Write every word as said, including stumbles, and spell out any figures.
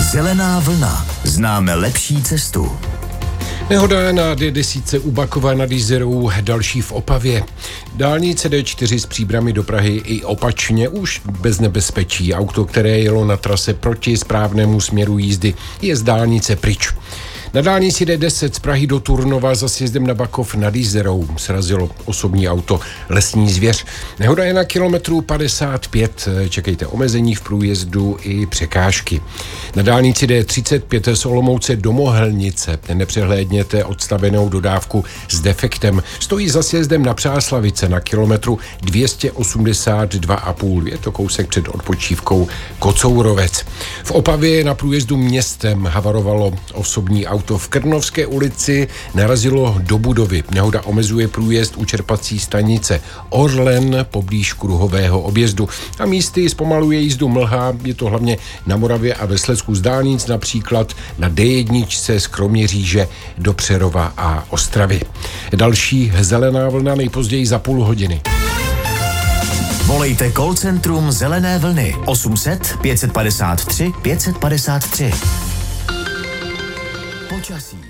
Zelená vlna. Známe lepší cestu. Nehoda na D deset u Bakova nad Jizerou, další v Opavě. Dálnice D čtyři s Příbrami do Prahy i opačně už bez nebezpečí. Auto, které jelo na trase proti správnému směru jízdy, je z dálnice pryč. Na dálnici D deset z Prahy do Turnova za sjezdem na Bakov nad Jizerou srazilo osobní auto lesní zvěř. Nehoda je na kilometru padesát pět. Čekejte omezení v průjezdu i překážky. Na dálnici D třicet pět z Olomouce do Mohelnice nepřehlédněte odstavenou dodávku s defektem. Stojí za sjezdem na Přáslavice na kilometru dvě stě osmdesát dva a půl. Je to kousek před odpočívkou Kocourovec. V Opavě na průjezdu městem havarovalo osobní auto. V Krnovské ulici narazilo do budovy. Nehoda omezuje průjezd u čerpací stanice Orlen poblíž kruhového objezdu. A místy zpomaluje jízdu mlha, je to hlavně na Moravě a ve Slezsku z dálnic, například na D jedna z Kroměříže do Přerova a Ostravy. Další zelená vlna nejpozději za půl hodiny. Volejte call centrum Zelené vlny osm set pět set padesát tři pět set padesát tři. Počasí.